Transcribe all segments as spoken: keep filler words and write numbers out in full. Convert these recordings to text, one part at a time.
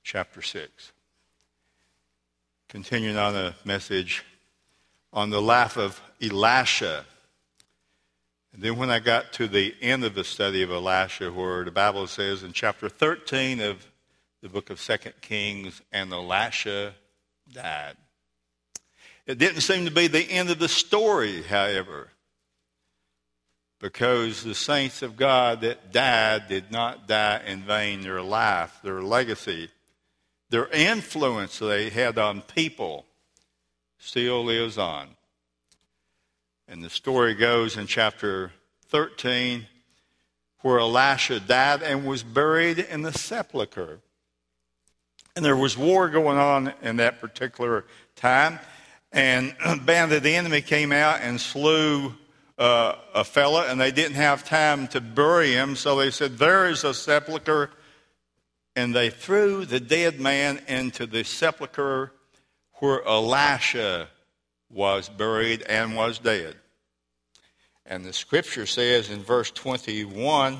chapter six. Continuing on a message on the life of Elisha. And then when I got to the end of the study of Elisha, where the Bible says in chapter thirteen of the book of Second Kings, and Elisha died. It didn't seem to be the end of the story, however, because the saints of God that died did not die in vain. Their life, their legacy, their influence they had on people still lives on. And the story goes in chapter thirteen, where Elisha died and was buried in the sepulcher. And there was war going on in that particular time. And a band of the enemy came out and slew uh, a fella, and they didn't have time to bury him. So they said, there is a sepulcher. And they threw the dead man into the sepulcher where Elisha was buried and was dead. And the scripture says in verse twenty-one,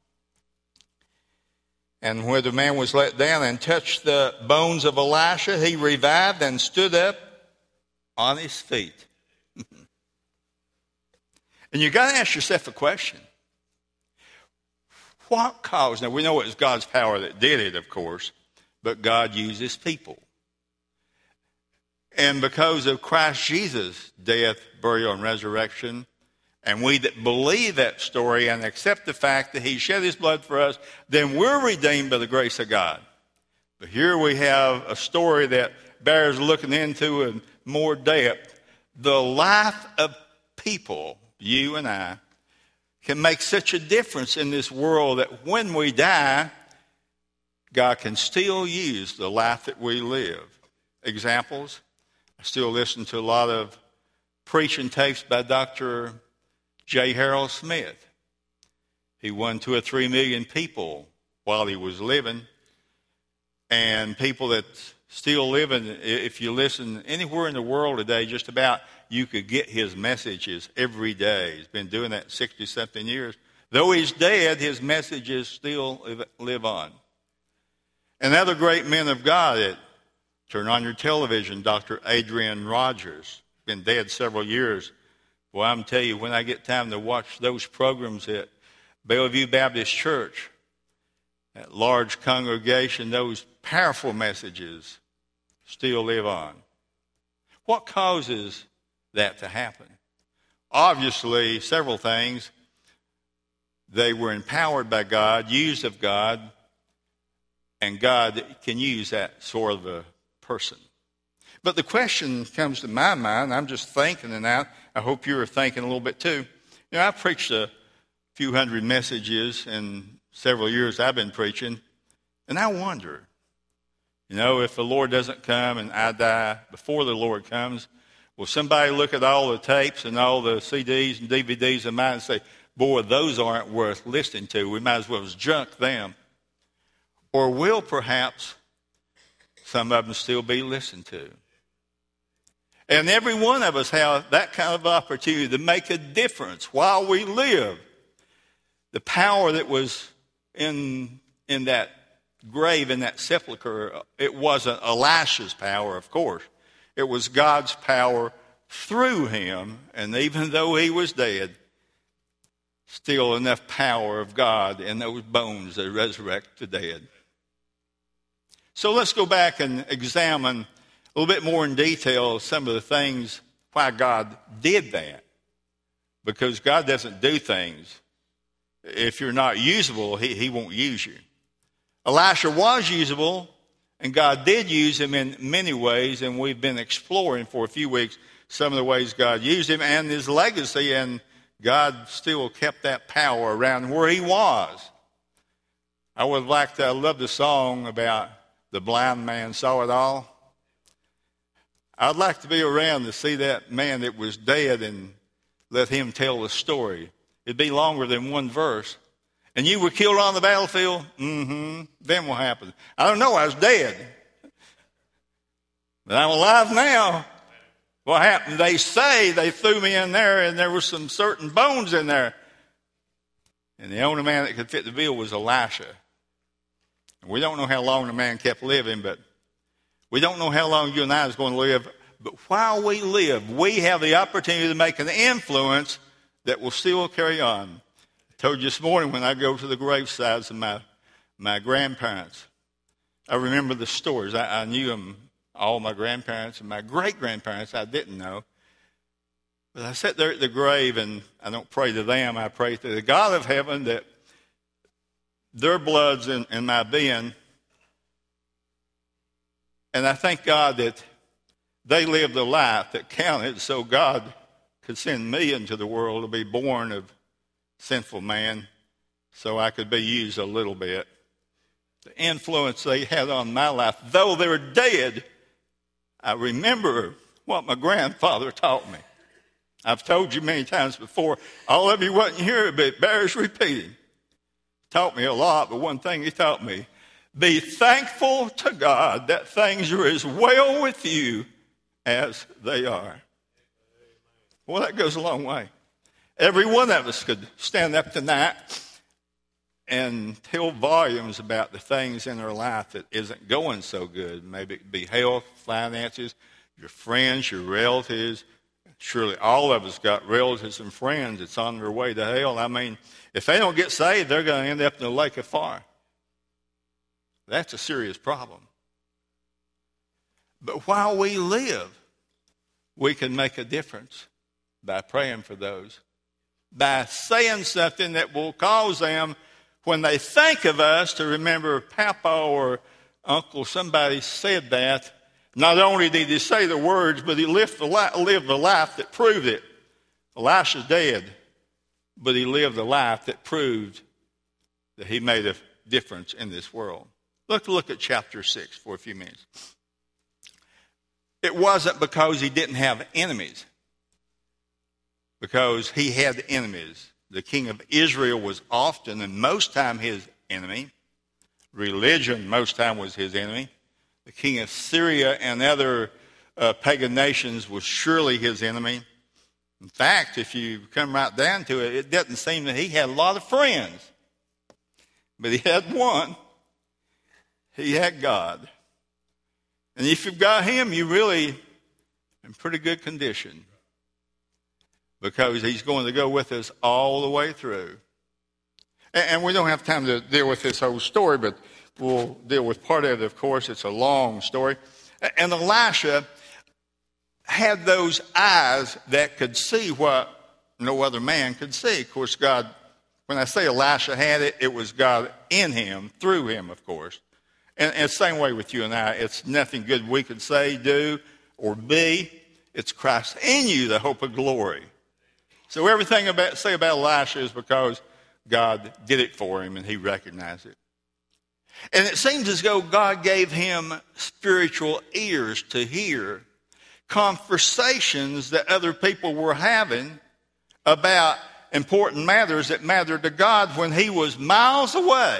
and when the man was let down and touched the bones of Elisha, he revived and stood up on his feet. And you got to ask yourself a question. What caused? Now we know it was God's power that did it, of course, but God uses people. And because of Christ Jesus' death, burial, and resurrection, and we that believe that story and accept the fact that he shed his blood for us, then we're redeemed by the grace of God. But here we have a story that bears looking into in more depth. The life of people, you and I, can make such a difference in this world that when we die, God can still use the life that we live. Examples, I still listen to a lot of preaching tapes by Doctor J. Harold Smith. He won two or three million people while he was living. And people that still living, if you listen anywhere in the world today, just about you could get his messages every day. He's been doing that sixty-something years. Though he's dead, his messages still live on. And other great men of God that turn on your television, Doctor Adrian Rogers, been dead several years. Well, I'm telling you, when I get time to watch those programs at Bellevue Baptist Church, that large congregation, those powerful messages still live on. What causes that to happen? Obviously, several things. They were empowered by God, used of God, and God can use that sort of a person. But the question comes to my mind, I'm just thinking, and I, I hope you're thinking a little bit too. You know, I've preached a few hundred messages in several years I've been preaching, and I wonder, you know, if the Lord doesn't come and I die before the Lord comes, will somebody look at all the tapes and all the C Ds and D V Ds of mine and say, boy, those aren't worth listening to. We might as well junk them. Or will perhaps some of them still be listened to? And every one of us have that kind of opportunity to make a difference while we live. The power that was in, in that grave, in that sepulcher, it wasn't Elisha's power, of course. It was God's power through him. And even though he was dead, still enough power of God in those bones that resurrect the dead. So let's go back and examine a little bit more in detail some of the things why God did that. Because God doesn't do things. If you're not usable, he, he won't use you. Elisha was usable, and God did use him in many ways, and we've been exploring for a few weeks some of the ways God used him and his legacy, and God still kept that power around where he was. I would like to, I love the song about the blind man saw it all. I'd like to be around to see that man that was dead and let him tell the story. It'd be longer than one verse. And you were killed on the battlefield? Mm-hmm. Then what happened? I don't know. I was dead. But I'm alive now. What happened? They say they threw me in there and there were some certain bones in there. And the only man that could fit the bill was Elisha. And we don't know how long the man kept living, but we don't know how long you and I is going to live. But while we live, we have the opportunity to make an influence that will still carry on. I told you this morning when I go to the gravesides of my, my grandparents, I remember the stories. I, I knew them, all my grandparents and my great-grandparents I didn't know. But I sat there at the grave, and I don't pray to them. I pray to the God of heaven that their blood's in, in my being. And I thank God that they lived a life that counted so God could send me into the world to be born of sinful man so I could be used a little bit. The influence they had on my life, though they were dead, I remember what my grandfather taught me. I've told you many times before, all of you wasn't here, but it bears repeating. He taught me a lot, but one thing he taught me, be thankful to God that things are as well with you as they are. Well, that goes a long way. Every one of us could stand up tonight and tell volumes about the things in our life that isn't going so good. Maybe it be health, finances, your friends, your relatives. Surely all of us got relatives and friends that's on their way to hell. I mean, if they don't get saved, they're going to end up in the lake of fire. That's a serious problem. But while we live, we can make a difference by praying for those, by saying something that will cause them, when they think of us, to remember Papa or Uncle, somebody said that. Not only did he say the words, but he lived the life, lived the life that proved it. Elisha's dead, but he lived a life that proved that he made a difference in this world. Let's look at chapter six for a few minutes. It wasn't because he didn't have enemies, because he had enemies. The king of Israel was often and most time his enemy. Religion most time was his enemy. The king of Syria and other uh, pagan nations was surely his enemy. In fact, if you come right down to it, it doesn't seem that he had a lot of friends. But he had one. He had God. And if you've got him, you're really in pretty good condition, because he's going to go with us all the way through. And we don't have time to deal with this whole story, but we'll deal with part of it, of course. It's a long story. And Elisha had those eyes that could see what no other man could see. Of course, God, when I say Elisha had it, it was God in him, through him, of course. And, and the same way with you and I. It's nothing good we could say, do, or be. It's Christ in you, the hope of glory. So everything about say about Elisha is because God did it for him and he recognized it. And it seems as though God gave him spiritual ears to hear conversations that other people were having about important matters that mattered to God when he was miles away.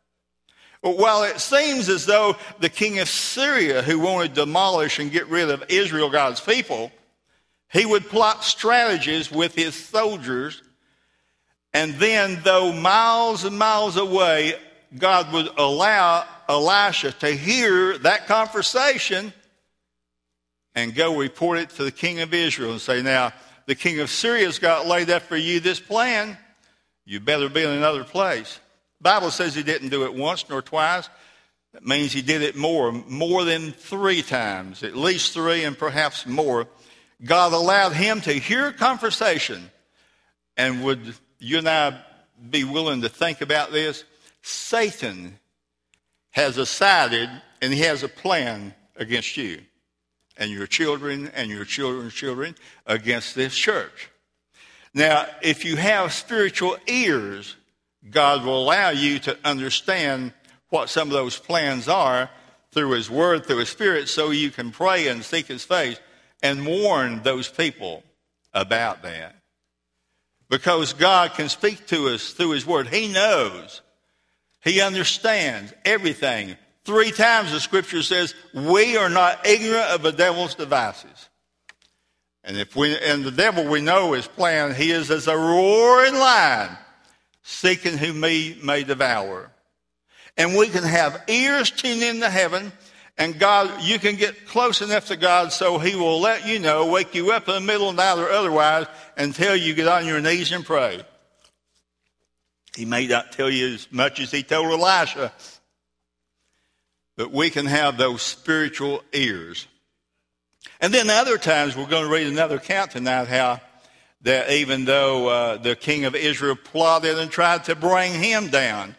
While it seems as though the king of Syria, who wanted to demolish and get rid of Israel, God's people, he would plot strategies with his soldiers, and then, though miles and miles away, God would allow Elisha to hear that conversation and go report it to the king of Israel and say, now, the king of Syria's got laid up for you this plan. You better be in another place. The Bible says he didn't do it once nor twice. That means he did it more, more than three times, at least three and perhaps more. God allowed him to hear a conversation. And would you and I be willing to think about this? Satan has decided, and he has a plan against you and your children and your children's children, against this church. Now, if you have spiritual ears, God will allow you to understand what some of those plans are through his word, through his spirit, so you can pray and seek his face and warn those people about that. Because God can speak to us through his word. He knows. He understands everything. Three times the scripture says, we are not ignorant of the devil's devices. And if we, and the devil, we know his plan, he is as a roaring lion, seeking whom he may devour. And we can have ears tuned into heaven. And God, you can get close enough to God so he will let you know, wake you up in the middle of the night or otherwise, and tell you get on your knees and pray. He may not tell you as much as he told Elisha. But we can have those spiritual ears. And then other times, we're going to read another account tonight, how that even though uh, the king of Israel plotted and tried to bring him down,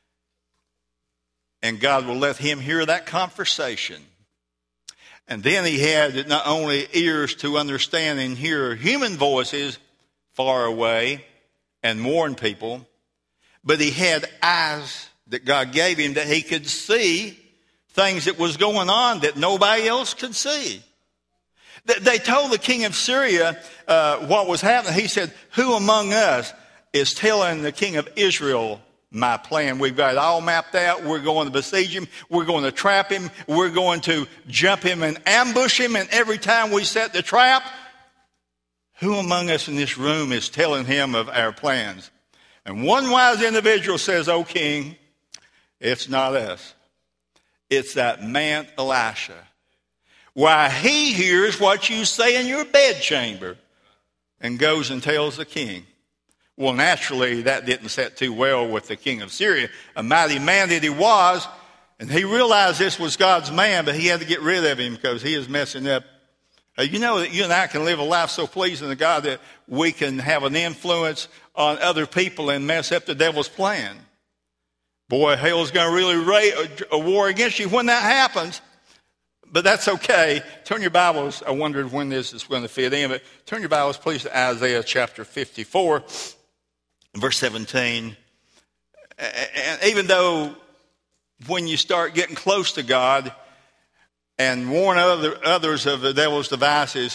and God will let him hear that conversation. And then he had not only ears to understand and hear human voices far away and warn people, but he had eyes that God gave him that he could see things that was going on that nobody else could see. They told the king of Syria uh, what was happening. He said, who among us is telling the king of Israel my plan? We've got it all mapped out. We're going to besiege him. We're going to trap him. We're going to jump him and ambush him. And every time we set the trap, who among us in this room is telling him of our plans? And one wise individual says, O king, it's not us. It's that man Elisha. Why, he hears what you say in your bedchamber and goes and tells the king. Well, naturally, that didn't set too well with the king of Syria, a mighty man that he was, and he realized this was God's man, but he had to get rid of him because he is messing up. Uh, you know that you and I can live a life so pleasing to God that we can have an influence on other people and mess up the devil's plan. Boy, hell's going to really rage a war against you when that happens. But that's okay. Turn your Bibles. I wondered when this is going to fit in, but turn your Bibles, please, to Isaiah chapter fifty-four, verse seventeen. And even though when you start getting close to God and warn other, others of the devil's devices,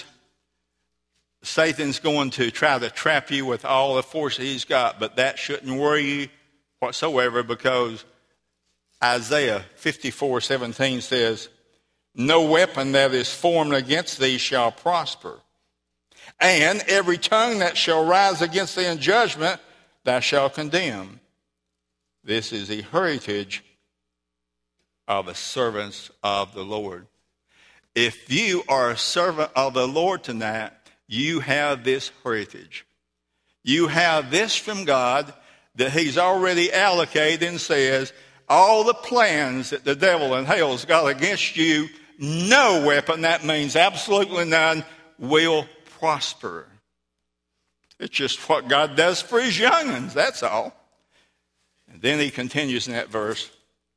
Satan's going to try to trap you with all the force that he's got, but that shouldn't worry you whatsoever, because Isaiah fifty-four seventeen says, no weapon that is formed against thee shall prosper. And every tongue that shall rise against thee in judgment, thou shalt condemn. This is the heritage of the servants of the Lord. If you are a servant of the Lord tonight, you have this heritage. You have this from God that he's already allocated and says, all the plans that the devil and hell's got against you, no weapon, that means absolutely none, will prosper. It's just what God does for his young'uns, that's all. And then he continues in that verse.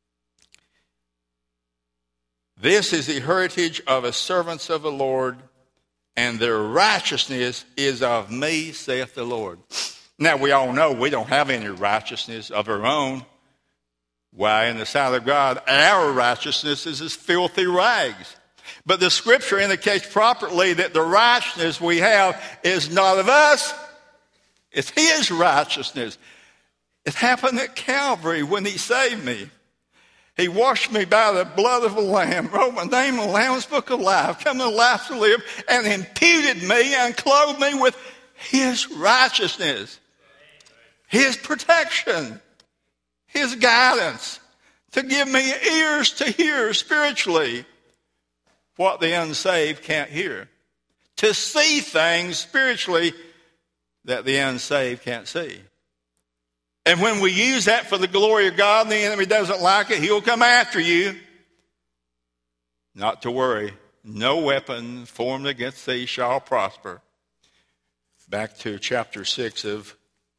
This is the heritage of the servants of the Lord, and their righteousness is of me, saith the Lord. Now, we all know we don't have any righteousness of our own. Why, in the sight of God, our righteousness is as filthy rags. But the scripture indicates properly that the righteousness we have is not of us. It's his righteousness. It happened at Calvary when he saved me. He washed me by the blood of the Lamb, wrote my name in the Lamb's book of life, come to life to live, and imputed me and clothed me with his righteousness, his protection, his guidance, to give me ears to hear spiritually what the unsaved can't hear, to see things spiritually that the unsaved can't see. And when we use that for the glory of God and the enemy doesn't like it, he'll come after you. Not to worry. No weapon formed against thee shall prosper. Back to chapter six of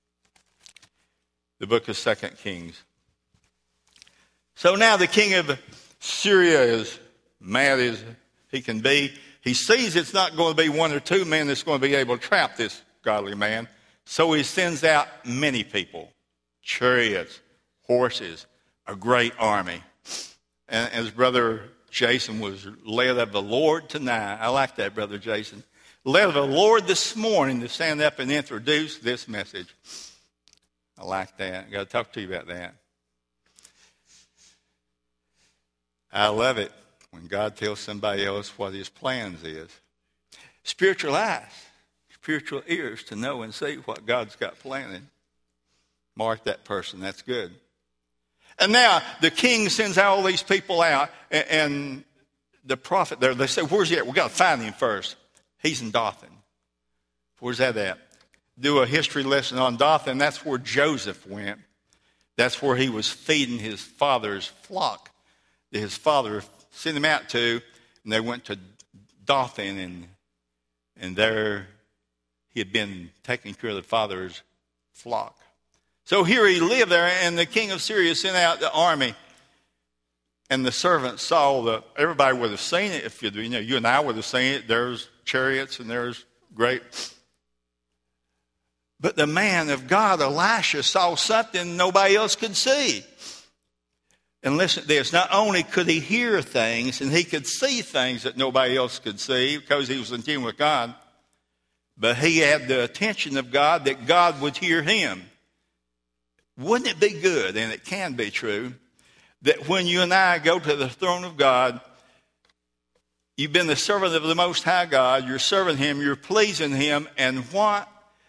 the book of Second Kings. So now the king of Syria is mad as he can be. He sees it's not going to be one or two men that's going to be able to trap this godly man. So he sends out many people, chariots, horses, a great army. And as Brother Jason was led of the Lord tonight, I like that, Brother Jason, led of the Lord this morning to stand up and introduce this message. I like that. I've got to talk to you about that. I love it when God tells somebody else what his plans is. Spiritual eyes, spiritual ears to know and see what God's got planning. Mark that person. That's good. And now the king sends all these people out, and, and the prophet there, they say, where's he at? We've got to find him first. He's in Dothan. Where's that at? Do a history lesson on Dothan. That's where Joseph went. That's where he was feeding his father's flock that his father sent him out to. And they went to Dothan, and, and there he had been taking care of the father's flock. So here he lived there, and the king of Syria sent out the army. And the servants saw the, everybody would have seen it. If you, you know, you and I would have seen it. There's chariots and there's great. But the man of God, Elisha, saw something nobody else could see. And listen to this. Not only could he hear things and he could see things that nobody else could see because he was in tune with God, but he had the attention of God that God would hear him. Wouldn't it be good, and it can be true, that when you and I go to the throne of God, you've been the servant of the Most High God, you're serving him, you're pleasing him, and what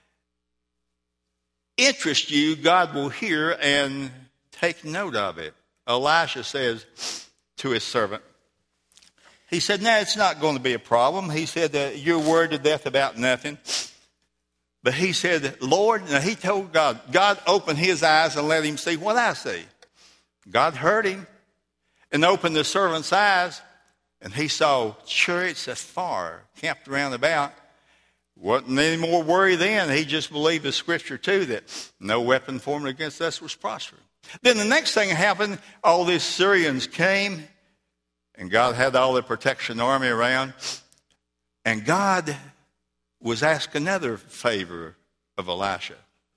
interests you, God will hear and take note of it. Elisha says to his servant, he said, no, it's not going to be a problem. He said, uh, you're worried to death about nothing. But he said, Lord, now he told God, God opened his eyes and let him see what I see. God heard him and opened the servant's eyes, and he saw chariots afar camped around about. Wasn't any more worry then. He just believed the scripture too, that no weapon formed against us was prospering. Then the next thing happened, all these Syrians came, and God had all the protection army around, and God was asked another favor of Elisha.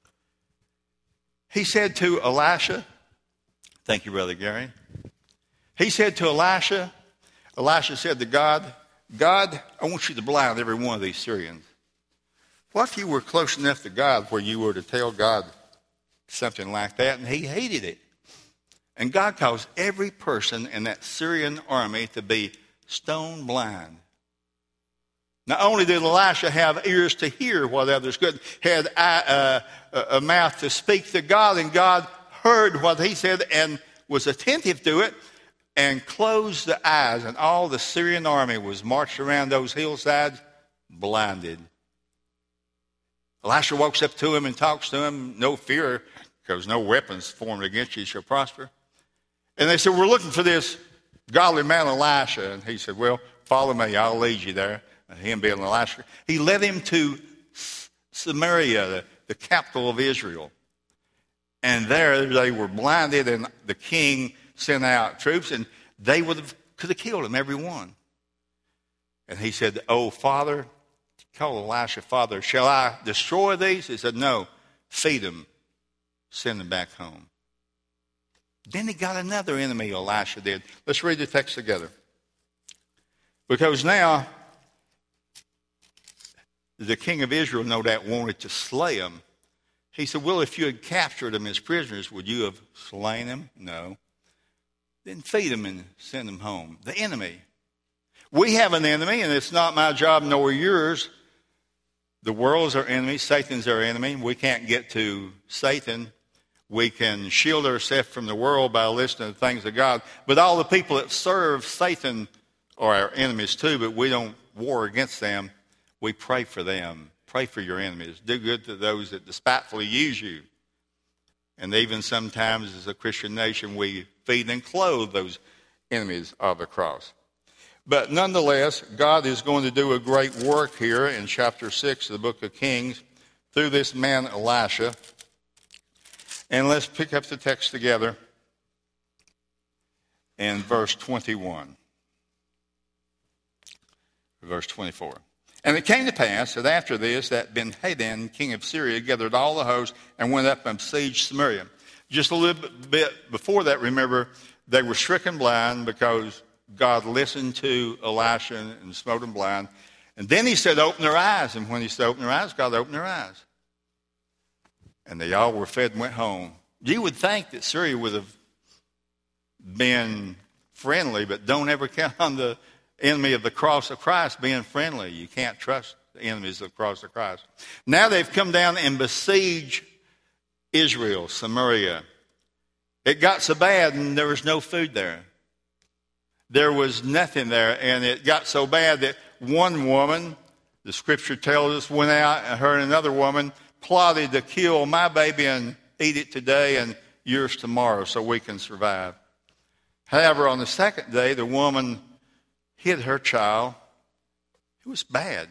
He said to Elisha, thank you, Brother Gary. He said to Elisha, Elisha said to God, God, I want you to blind every one of these Syrians. What if you were close enough to God where you were to tell God something like that, and he hated it? And God caused every person in that Syrian army to be stone blind. Not only did Elisha have ears to hear what others could, had uh, a mouth to speak to God, and God heard what he said and was attentive to it and closed the eyes, and all the Syrian army was marched around those hillsides blinded. Elisha walks up to him and talks to him, no fear, because no weapons formed against you shall prosper. And they said, we're looking for this godly man Elisha. And he said, well, follow me, I'll lead you there. And him being Elisha, he led him to Samaria, the, the capital of Israel. And there they were blinded, and the king sent out troops, and they would have, could have killed him, every one. And he said, oh, Father, call Elisha, Father, shall I destroy these? He said, no, feed them, send them back home. Then he got another enemy, Elisha did. Let's read the text together. Because now, the king of Israel, no doubt, wanted to slay him. He said, well, if you had captured them as prisoners, would you have slain them? No. Then feed them and send them home. The enemy. We have an enemy, and it's not my job nor yours. The world's our enemy. Satan's our enemy. We can't get to Satan. We can shield ourselves from the world by listening to the things of God. But all the people that serve Satan are our enemies too, but we don't war against them. We pray for them. Pray for your enemies. Do good to those that despitefully use you. And even sometimes as a Christian nation, we feed and clothe those enemies of the cross. But nonetheless, God is going to do a great work here in chapter six of the book of Kings through this man Elisha. And let's pick up the text together in verse twenty-one. Verse twenty-four. And it came to pass that after this, that Ben-Hadad, king of Syria, gathered all the host and went up and besieged Samaria. Just a little bit before that, remember, they were stricken blind because God listened to Elisha and smote them blind. And then he said, open their eyes. And when he said, open their eyes, God opened their eyes. And they all were fed and went home. You would think that Syria would have been friendly, but don't ever count on the enemy of the cross of Christ being friendly. You can't trust the enemies of the cross of Christ. Now they've come down and besieged Israel, Samaria. It got so bad and there was no food there. There was nothing there, and it got so bad that one woman, the scripture tells us, went out, and her and another woman plotted to kill my baby and eat it today and yours tomorrow so we can survive. However, on the second day, the woman hid her child. It was bad.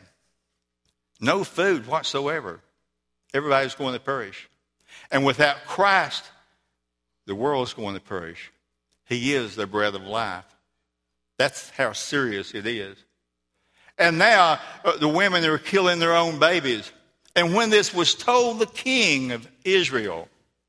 No food whatsoever. Everybody's going to perish. And without Christ, the world is going to perish. He is the bread of life. That's how serious it is. And now uh, the women are killing their own babies. And when this was told the king of Israel,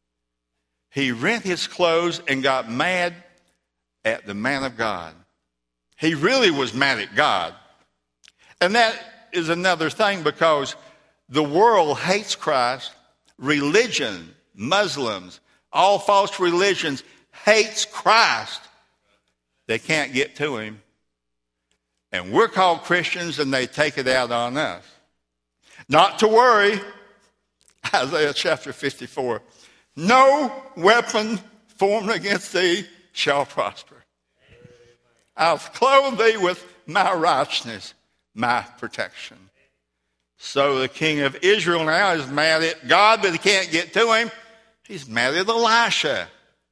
he rent his clothes and got mad at the man of God. He really was mad at God. And that is another thing, because the world hates Christ. Religion, Muslims, all false religions hates Christ. They can't get to him. And we're called Christians, and they take it out on us. Not to worry, Isaiah chapter fifty-four. No weapon formed against thee shall prosper. I'll clothe thee with my righteousness, my protection. So the king of Israel now is mad at God, but he can't get to him. He's mad at Elisha.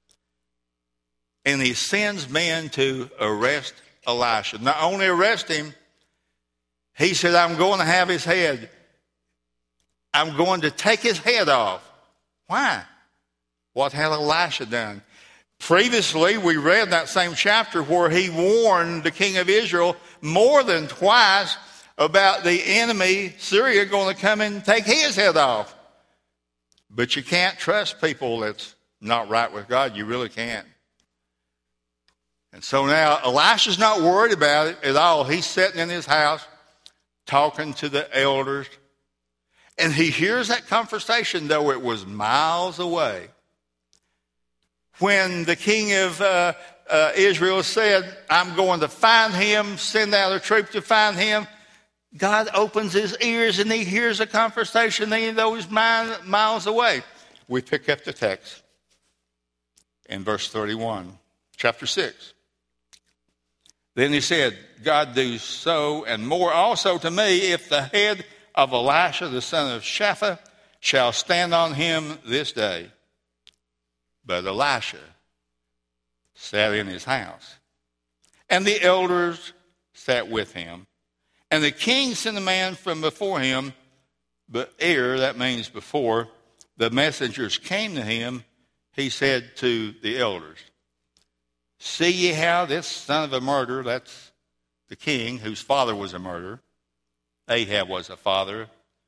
And he sends men to arrest Elisha. Not only arrest him, he said, I'm going to have his head. I'm going to take his head off. Why? What had Elisha done? Previously, we read that same chapter where he warned the king of Israel more than twice about the enemy, Syria, going to come and take his head off. But you can't trust people that's not right with God. You really can't. And so now Elisha's not worried about it at all. He's sitting in his house talking to the elders. And he hears that conversation, though it was miles away. When the king of uh, uh, Israel said, I'm going to find him, send out a troop to find him, God opens his ears and he hears a conversation even though he's miles away. We pick up the text in verse thirty-one, chapter six. Then he said, God do so and more also to me if the head of Elisha the son of Shaphat shall stand on him this day. But Elisha sat in his house, and the elders sat with him. And the king sent a man from before him, but ere, that means before, the messengers came to him, he said to the elders, see ye how this son of a murderer, that's the king whose father was a murderer, Ahab was a father,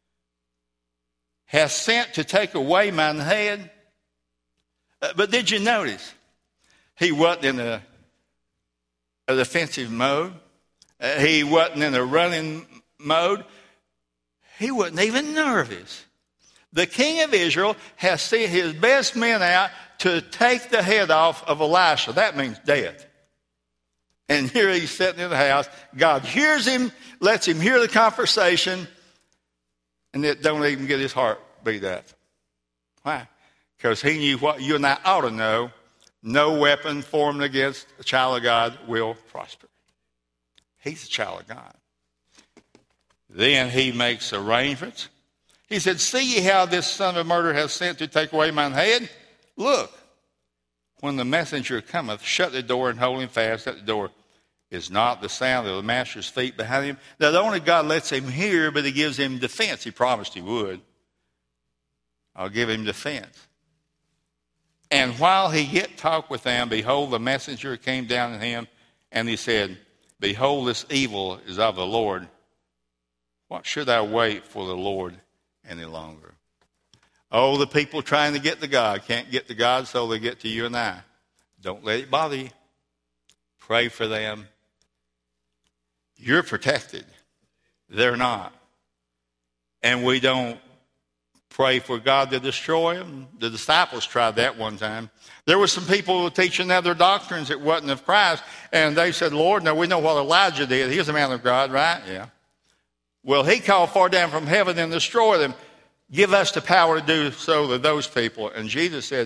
hath sent to take away mine head? Uh, but did you notice? He wasn't in a, a defensive mode. Uh, he wasn't in a running mode. He wasn't even nervous. The king of Israel has sent his best men out to take the head off of Elisha. That means death. And here he's sitting in the house. God hears him, lets him hear the conversation, and it don't even get his heart beat up. Why? Because he knew what you and I ought to know. No weapon formed against a child of God will prosper. He's a child of God. Then he makes arrangements. He said, see ye how this son of a murderer has sent to take away mine head? Look, when the messenger cometh, shut the door and hold him fast at the door. Is not the sound of the master's feet behind him? Now, not only God lets him hear, but he gives him defense. He promised he would. I'll give him defense. And while he yet talked with them, behold, the messenger came down to him, and he said, behold, this evil is of the Lord. What should I wait for the Lord any longer? Oh, the people trying to get to God can't get to God, so they get to you and I. Don't let it bother you. Pray for them. You're protected. They're not. And we don't pray for God to destroy them. The disciples tried that one time. There were some people teaching other doctrines that wasn't of Christ, and they said, Lord, now we know what Elijah did. He was a man of God, right? Yeah. Well, he called far down from heaven and destroyed them. Give us the power to do so to those people. And Jesus said,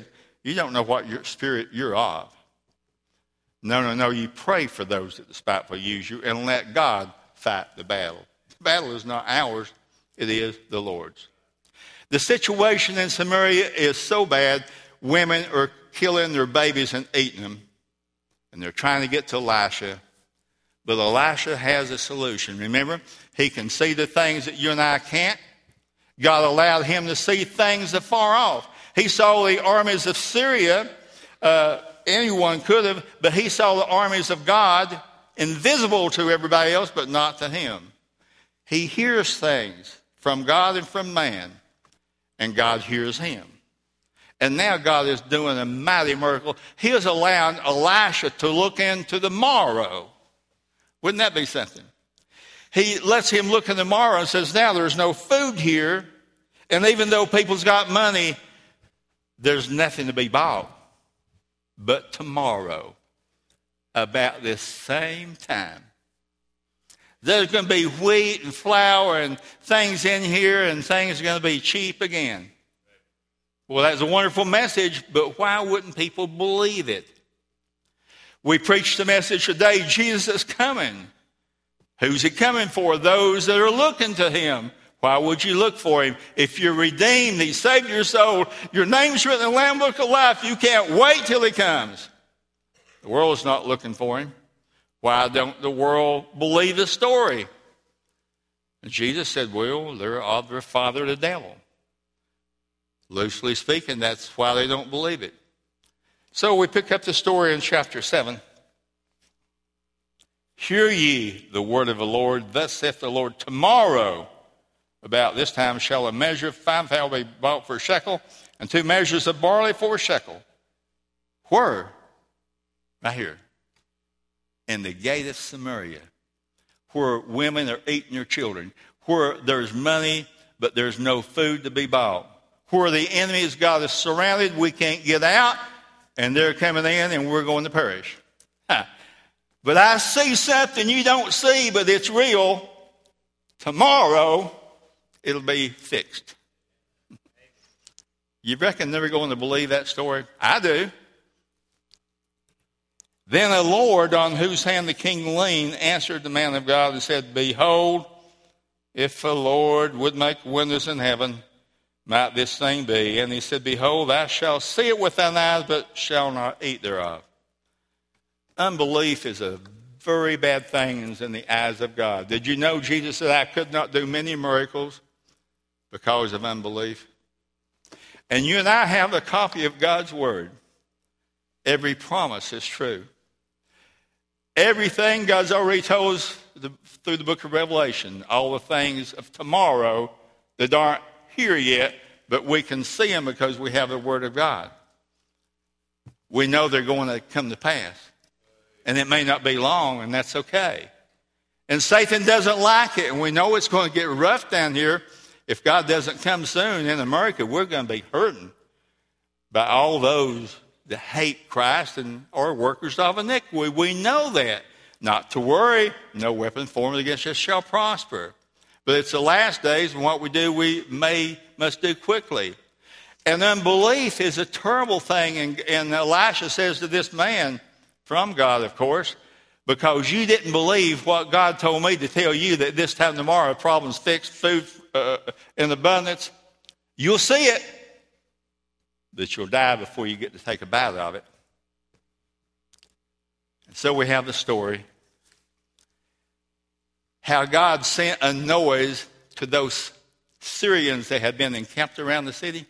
You don't know what your spirit you're of. No, no, no. You pray for those that despitefully use you and let God fight the battle. The battle is not ours. It is the Lord's. The situation in Samaria is so bad, women are killing their babies and eating them. And they're trying to get to Elisha. But Elisha has a solution. Remember, he can see the things that you and I can't. God allowed him to see things afar off. He saw the armies of Syria. Uh, anyone could have, but he saw the armies of God invisible to everybody else, but not to him. He hears things from God and from man, and God hears him. And now God is doing a mighty miracle. He is allowing Elisha to look into the morrow. Wouldn't that be something? He lets him look in the morrow and says, now there's no food here. And even though people's got money, there's nothing to be bought. But tomorrow, about this same time, there's going to be wheat and flour and things in here, and things are going to be cheap again. Well, that's a wonderful message, but why wouldn't people believe it? We preached the message today, Jesus is coming. Who's he coming for? Those that are looking to him. Why would you look for him? If you're redeemed, he saved your soul, your name's written in the Lamb Book of Life, you can't wait till he comes. The world's not looking for him. Why don't the world believe the story? And Jesus said, well, they're of their father the devil. Loosely speaking, that's why they don't believe it. So we pick up the story in chapter seven. Hear ye the word of the Lord. Thus saith the Lord, tomorrow about this time shall a measure of fine flour be bought for a shekel, and two measures of barley for a shekel. Where? Right here. In the gate of Samaria, where women are eating their children, where there's money, but there's no food to be bought, where the enemies got us surrounded, we can't get out, and they're coming in, and we're going to perish. Huh. But I see something you don't see, but it's real. Tomorrow, it'll be fixed. You reckon they're going to believe that story? I do. Then the Lord, on whose hand the king leaned, answered the man of God and said, behold, if the Lord would make windows in heaven, might this thing be? And he said, behold, thou shalt see it with thine eyes, but shalt not eat thereof. Unbelief is a very bad thing in the eyes of God. Did you know Jesus said, I could not do many miracles because of unbelief? And you and I have a copy of God's word. Every promise is true. Everything God's already told us through the book of Revelation, all the things of tomorrow that aren't here yet, but we can see them because we have the word of God. We know they're going to come to pass. And it may not be long, and that's okay. And Satan doesn't like it, and we know it's going to get rough down here. If God doesn't come soon in America, we're going to be hurting by all those that hate Christ and are workers of iniquity. We know that. Not to worry, no weapon formed against us shall prosper. But it's the last days, and what we do, we may must do quickly. And unbelief is a terrible thing. And, and Elisha says to this man, from God, of course, because you didn't believe what God told me to tell you that this time tomorrow, problem's fixed, food uh, in abundance. You'll see it, but you'll die before you get to take a bite of it. And so we have the story. How God sent a noise to those Syrians that had been encamped around the city.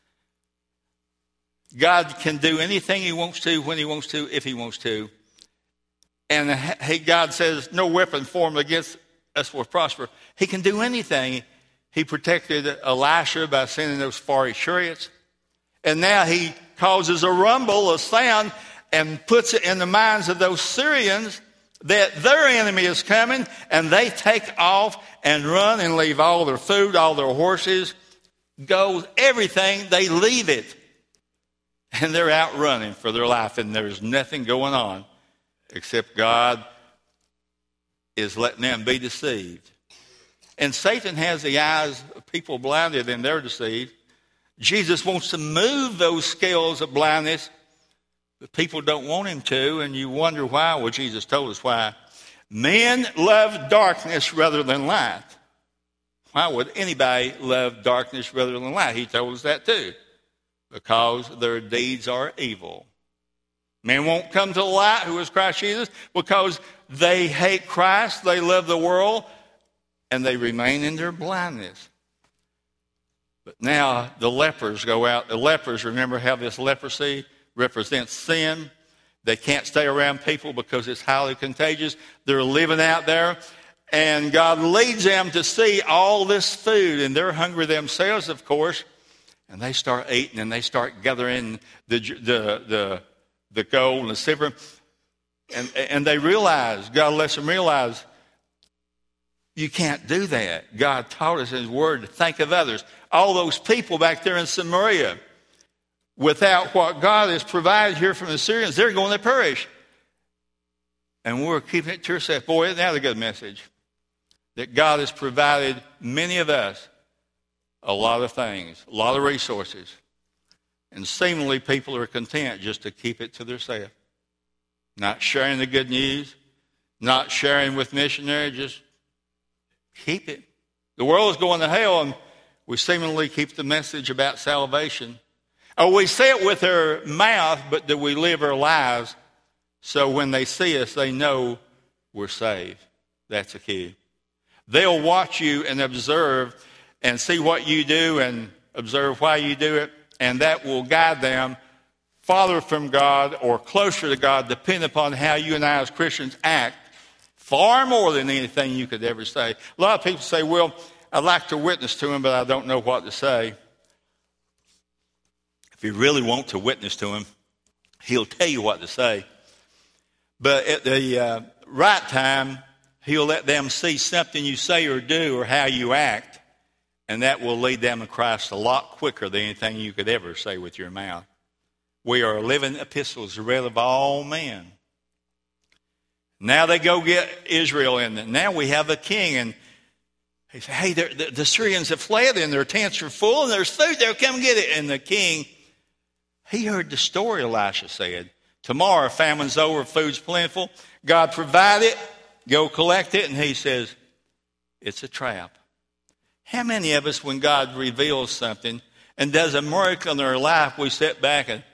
God can do anything he wants to, when he wants to, if he wants to. And he, God says, no weapon formed against us will prosper. He can do anything. He protected Elisha by sending those fiery chariots. And now he causes a rumble, a sound, and puts it in the minds of those Syrians that their enemy is coming, and they take off and run and leave all their food, all their horses, gold, everything, they leave it. And they're out running for their life, and there's nothing going on except God is letting them be deceived. And Satan has the eyes of people blinded, and they're deceived. Jesus wants to move those scales of blindness, but people don't want him to, and you wonder why. Well, Jesus told us why. Men love darkness rather than light. Why would anybody love darkness rather than light? He told us that too. Because their deeds are evil. Men won't come to the light, who is Christ Jesus, because they hate Christ, they love the world, and they remain in their blindness. But now the lepers go out. The lepers, remember how this leprosy represents sin. They can't stay around people because it's highly contagious. They're living out there. And God leads them to see all this food. And they're hungry themselves, of course. And they start eating and they start gathering the the the, the gold and the silver. And, and they realize, God lets them realize, you can't do that. God taught us in his word to think of others. All those people back there in Samaria, without what God has provided here from the Syrians, they're going to perish. And we're keeping it to ourselves. Boy, isn't that a good message? That God has provided many of us a lot of things, a lot of resources. And seemingly people are content just to keep it to themselves. Not sharing the good news, not sharing with missionaries, just keep it. The world is going to hell, and we seemingly keep the message about salvation. Oh, we say it with our mouth, but do we live our lives so when they see us, they know we're saved? That's the key. They'll watch you and observe and see what you do and observe why you do it, and that will guide them farther from God or closer to God, depending upon how you and I as Christians act, far more than anything you could ever say. A lot of people say, well, I'd like to witness to him, but I don't know what to say. If you really want to witness to him, he'll tell you what to say. But at the uh, right time, he'll let them see something you say or do or how you act, and that will lead them to Christ a lot quicker than anything you could ever say with your mouth. We are living epistles read of all men. Now they go get Israel, and now we have a king, and he said, hey, the, the Syrians have fled, and their tents are full, and there's food there, come get it. And the king, he heard the story, Elisha said. Tomorrow, famine's over, food's plentiful. God provide it, go collect it, and he says, it's a trap. How many of us, when God reveals something and does a miracle in our life, we sit back and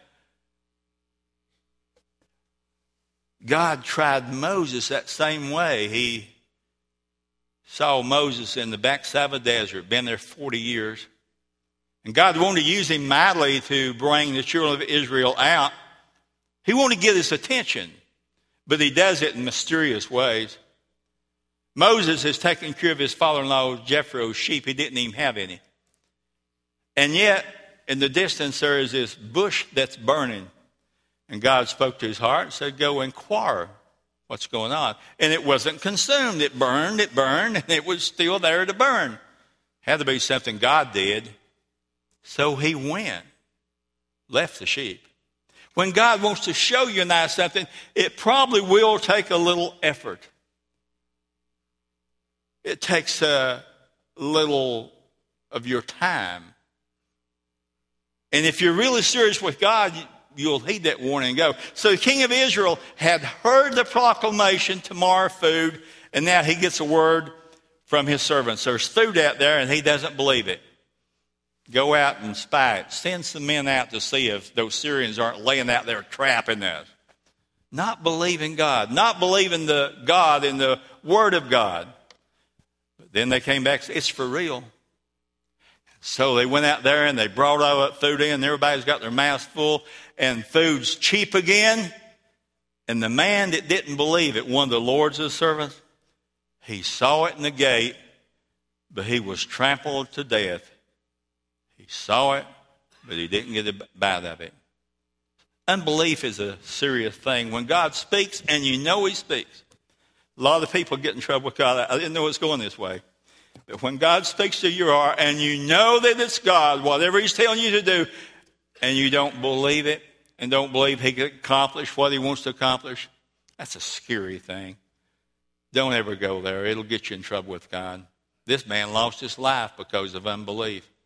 God tried Moses that same way. He saw Moses in the backside of a desert, been there forty years. And God wanted to use him mightily to bring the children of Israel out. He wanted to get his attention, but he does it in mysterious ways. Moses is taking care of his father-in-law Jethro's sheep. He didn't even have any. And yet, in the distance, there is this bush that's burning. And God spoke to his heart and said, go inquire what's going on. And it wasn't consumed. It burned, it burned, and it was still there to burn. Had to be something God did. So he went, left the sheep. When God wants to show you and I something, it probably will take a little effort. It takes a little of your time. And if you're really serious with God, you'll heed that warning and go. So the king of Israel had heard the proclamation, tomorrow food, and now he gets a word from his servants. There's food out there, and he doesn't believe it. Go out and spy it. Send some men out to see if those Syrians aren't laying out there trapping us. Not believing God. Not believing the God in the Word of God. But then they came back and said, it's for real. So they went out there and they brought all that food in, and everybody's got their mouths full, and food's cheap again. And the man that didn't believe it, one of the Lord's servants, he saw it in the gate, but he was trampled to death. He saw it, but he didn't get a bite of it. Unbelief is a serious thing. When God speaks and you know he speaks, a lot of people get in trouble with God. I didn't know it was going this way. But when God speaks to your heart and you know that it's God, whatever he's telling you to do, and you don't believe it and don't believe he can accomplish what he wants to accomplish, that's a scary thing. Don't ever go there. It'll get you in trouble with God. This man lost his life because of unbelief.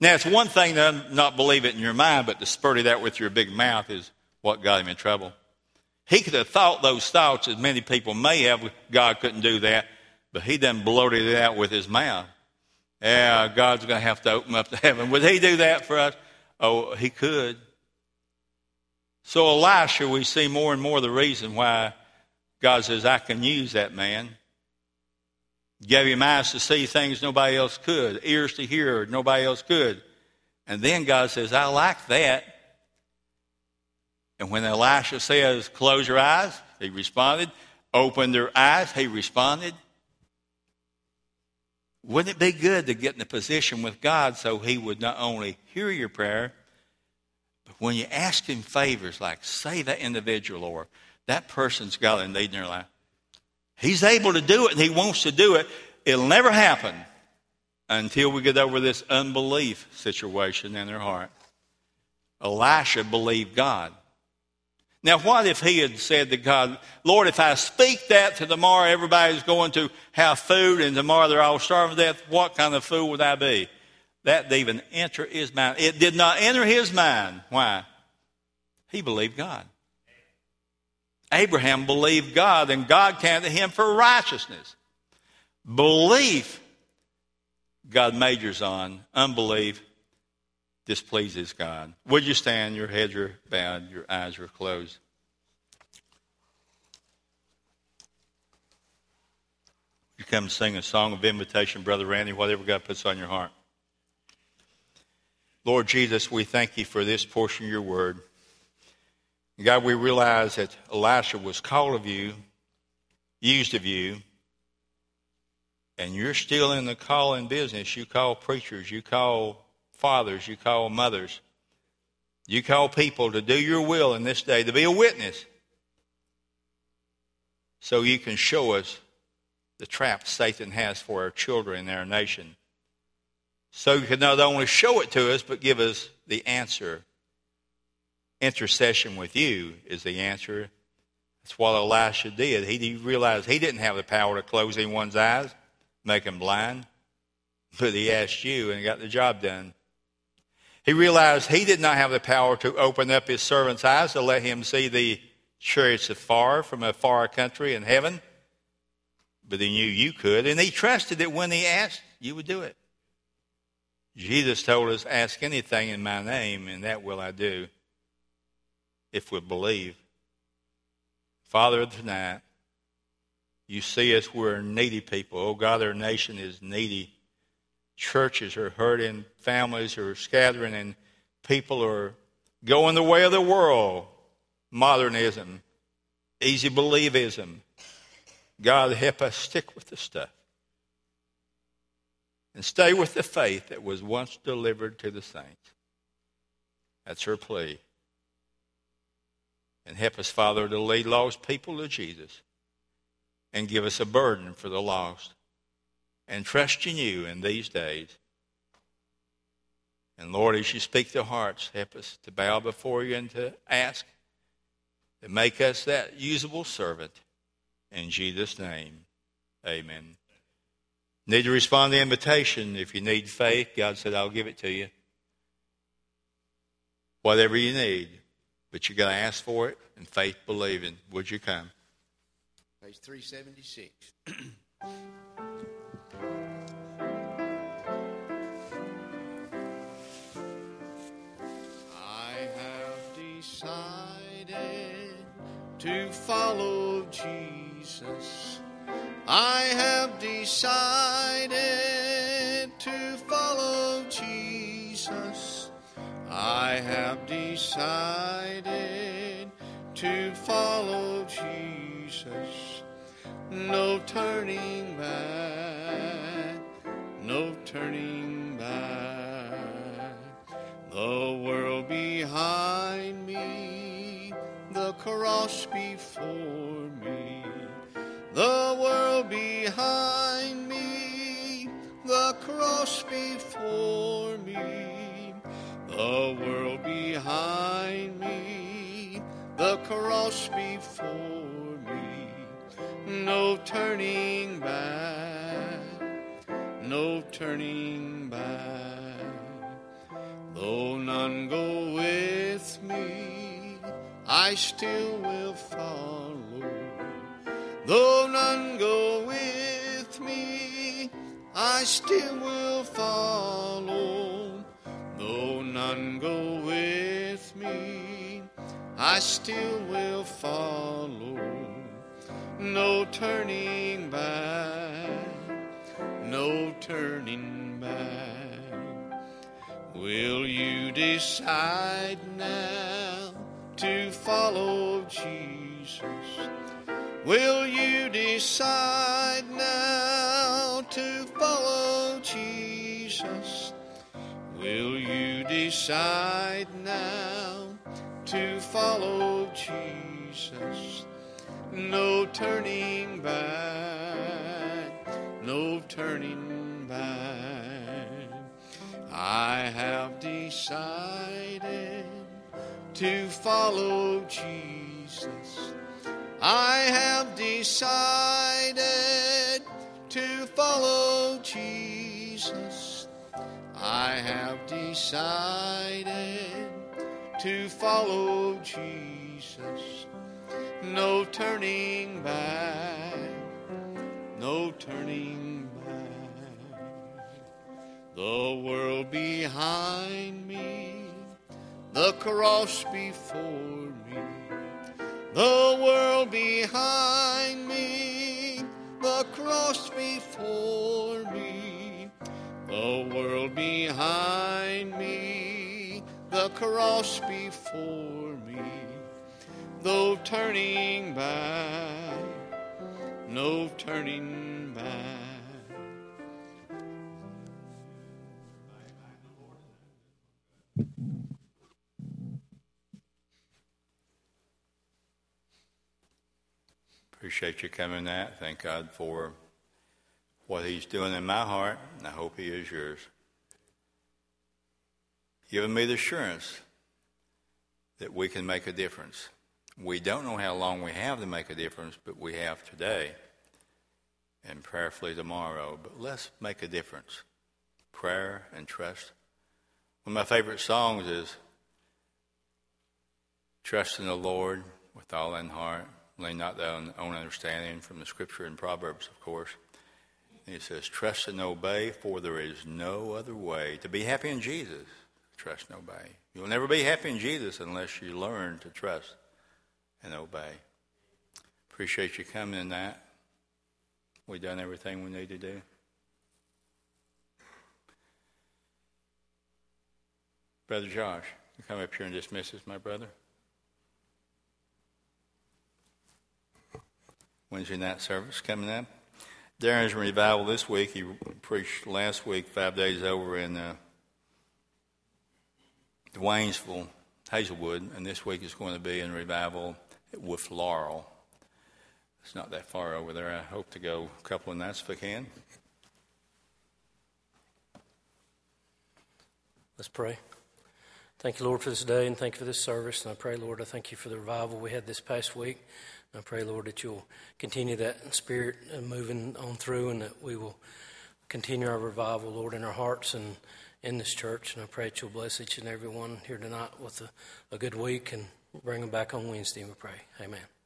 Now, it's one thing to not believe it in your mind, but to spurt it out with your big mouth is what got him in trouble. He could have thought those thoughts, as many people may have. God couldn't do that, but he done bloated it out with his mouth. Yeah, God's going to have to open up to heaven. Would he do that for us? Oh, he could. So Elisha, we see more and more the reason why God says, I can use that man. Gave him eyes to see things nobody else could, ears to hear nobody else could. And then God says, I like that. And when Elisha says, close your eyes, he responded. Open their eyes, he responded. Wouldn't it be good to get in a position with God so he would not only hear your prayer, but when you ask him favors like save that individual or that person's got a need in their life, he's able to do it and he wants to do it. It'll never happen until we get over this unbelief situation in their heart. Elisha believed God. Now, what if he had said to God, Lord, if I speak that to tomorrow, everybody's going to have food, and tomorrow they're all starving to death, what kind of fool would I be? That didn't even enter his mind. It did not enter his mind. Why? He believed God. Abraham believed God, and God counted him for righteousness. Belief, God majors on. Unbelief displeases God. Would you stand? Your heads are bowed, your eyes are closed. You come sing a song of invitation, Brother Randy, whatever God puts on your heart. Lord Jesus, we thank you for this portion of your word. God, we realize that Elisha was called of you, used of you, and you're still in the calling business. You call preachers, you call fathers, you call mothers. You call people to do your will in this day, to be a witness, so you can show us the trap Satan has for our children and our nation. So you can not only show it to us, but give us the answer. Intercession with you is the answer. That's what Elisha did. He realized he didn't have the power to close anyone's eyes, make them blind, but he asked you and got the job done. He realized he did not have the power to open up his servant's eyes to let him see the chariots afar from a far country in heaven, but he knew you could, and he trusted that when he asked, you would do it. Jesus told us, ask anything in my name, and that will I do, if we believe. Father, tonight, you see us, we're needy people. Oh God, our nation is needy. Churches are hurting, families are scattering, and people are going the way of the world. Modernism, easy believism. God, help us stick with the stuff and stay with the faith that was once delivered to the saints. That's her plea. And help us, Father, to lead lost people to Jesus and give us a burden for the lost and trust in you in these days. And Lord, as you speak to hearts, help us to bow before you and to ask to make us that usable servant. In Jesus' name, amen. Need to respond to the invitation. If you need faith, God said, I'll give it to you. Whatever you need. But you got to ask for it and faith believing. Would you come? Page three seventy-six. I have decided to follow Jesus. I have decided to follow Jesus. I have decided to follow Jesus. No turning back, no turning back. The world behind me, the cross before me. The world behind me, the cross before me. The world behind me, the cross before me. No turning back, no turning back. Though none go with me, I still will follow. Though none go with me, I still will follow. Though none go with me, I still will follow. No turning back, no turning back. Will you decide now to follow Jesus? Will you decide now to follow Jesus? Will you decide now to follow Jesus? No turning back, no turning back. I have decided to follow Jesus. I have decided to follow Jesus. I have decided to follow Jesus. No turning back, no turning back. The world behind me, the cross before me. The world behind me, the cross before me. The world behind me, the cross before me. No turning back, no turning back. Appreciate you coming that. Thank God for what he's doing in my heart, and I hope he is yours. Giving me the assurance that we can make a difference. We don't know how long we have to make a difference, but we have today and prayerfully tomorrow. But let's make a difference. Prayer and trust. One of my favorite songs is Trust in the Lord with all thine heart. Lean not thy own understanding, from the scripture in Proverbs, of course. And it says, trust and obey, for there is no other way to be happy in Jesus. Trust and obey. You'll never be happy in Jesus unless you learn to trust and obey. Appreciate you coming in that. We've done everything we need to do. Brother Josh, you come up here and dismiss us, my brother. Wednesday night service coming up. Darren's in revival this week. He preached last week, five days over in uh, Waynesville, Hazelwood, and this week is going to be in revival with Laurel. It's not that far over there. I hope to go a couple of nights if I can. Let's pray. Thank you, Lord, for this day, and thank you for this service. And I pray, Lord, I thank you for the revival we had this past week. I pray, Lord, that you'll continue that spirit moving on through, and that we will continue our revival, Lord, in our hearts and in this church. And I pray that you'll bless each and every one here tonight with a, a good week and bring them back on Wednesday, we pray. Amen.